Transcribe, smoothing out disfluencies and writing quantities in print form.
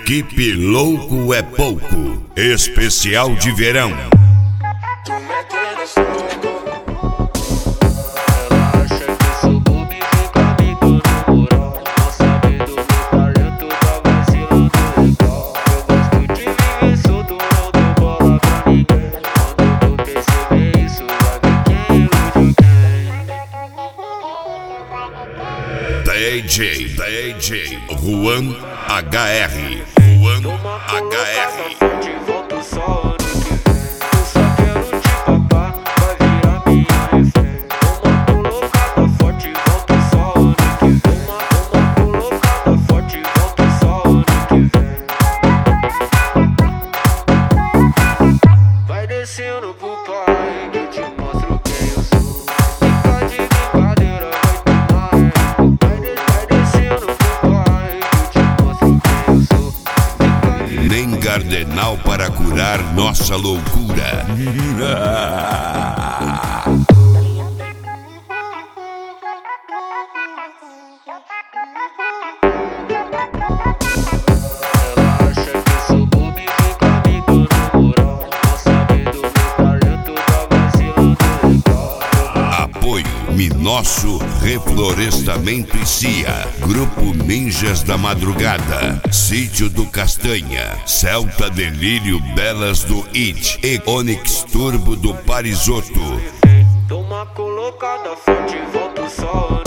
Equipe Louco é Pouco, especial de verão. DJ Juan HR. Vai descendo pro pai que eu te mostro quem eu sou. Fica de brincadeira, vai tomar. Vai descendo pro pai que eu te mostro quem eu sou. Nem cardenal para curar nossa loucura. Nosso Reflorestamento e CIA, Grupo Ninjas da Madrugada, Sítio do Castanha, Celta Delírio Belas do It e Onix Turbo do Parisotto. Toma colocada forte, volta o sol.